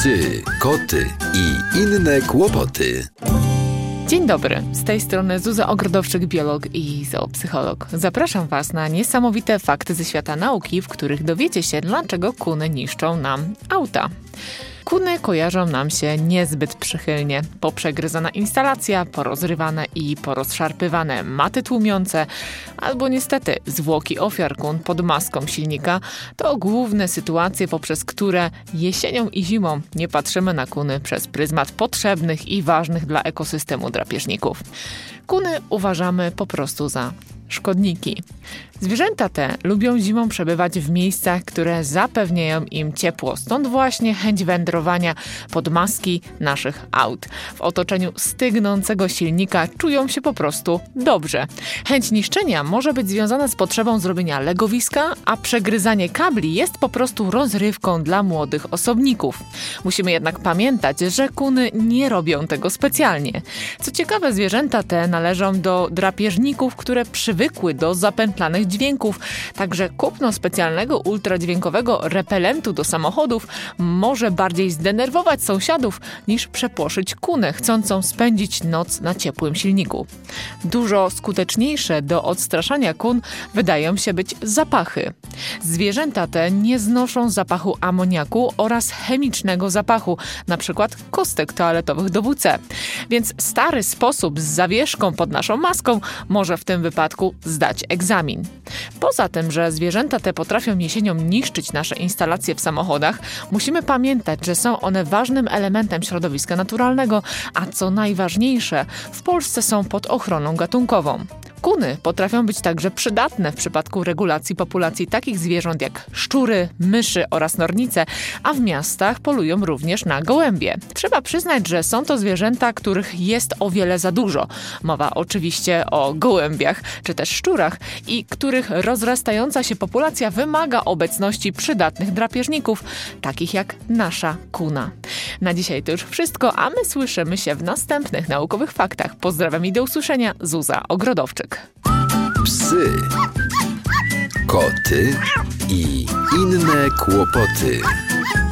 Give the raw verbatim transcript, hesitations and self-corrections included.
Psy, koty i inne kłopoty. Dzień dobry, z tej strony Zuza Ogrodowczyk, biolog i zoopsycholog. Zapraszam Was na niesamowite fakty ze świata nauki, w których dowiecie się, dlaczego kuny niszczą nam auta. Kuny kojarzą nam się niezbyt przychylnie. Poprzegryzana instalacja, porozrywane i porozszarpywane maty tłumiące, albo niestety zwłoki ofiar kun pod maską silnika to główne sytuacje, poprzez które jesienią i zimą nie patrzymy na kuny przez pryzmat potrzebnych i ważnych dla ekosystemu drapieżników. Kuny uważamy po prostu za szkodniki. Zwierzęta te lubią zimą przebywać w miejscach, które zapewniają im ciepło, stąd właśnie chęć wędrowania pod maski naszych aut. W otoczeniu stygnącego silnika czują się po prostu dobrze. Chęć niszczenia może być związana z potrzebą zrobienia legowiska, a przegryzanie kabli jest po prostu rozrywką dla młodych osobników. Musimy jednak pamiętać, że kuny nie robią tego specjalnie. Co ciekawe, zwierzęta te należą do drapieżników, które przywykły do zapętlanych dźwięków, także kupno specjalnego ultradźwiękowego repelentu do samochodów może bardziej zdenerwować sąsiadów niż przepłoszyć kunę chcącą spędzić noc na ciepłym silniku. Dużo skuteczniejsze do odstraszania kun wydają się być zapachy. Zwierzęta te nie znoszą zapachu amoniaku oraz chemicznego zapachu, np. kostek toaletowych do W C. Więc stary sposób z zawieszką pod naszą maską może w tym wypadku zdać egzamin. Poza tym, że zwierzęta te potrafią jesienią niszczyć nasze instalacje w samochodach, musimy pamiętać, że są one ważnym elementem środowiska naturalnego, a co najważniejsze, w Polsce są pod ochroną gatunkową. Kuny potrafią być także przydatne w przypadku regulacji populacji takich zwierząt jak szczury, myszy oraz nornice, a w miastach polują również na gołębie. Trzeba przyznać, że są to zwierzęta, których jest o wiele za dużo. Mowa oczywiście o gołębiach czy też szczurach i których rozrastająca się populacja wymaga obecności przydatnych drapieżników, takich jak nasza kuna. Na dzisiaj to już wszystko, a my słyszymy się w następnych naukowych faktach. Pozdrawiam i do usłyszenia, Zuza Ogrodowczyk. Psy, koty i inne kłopoty.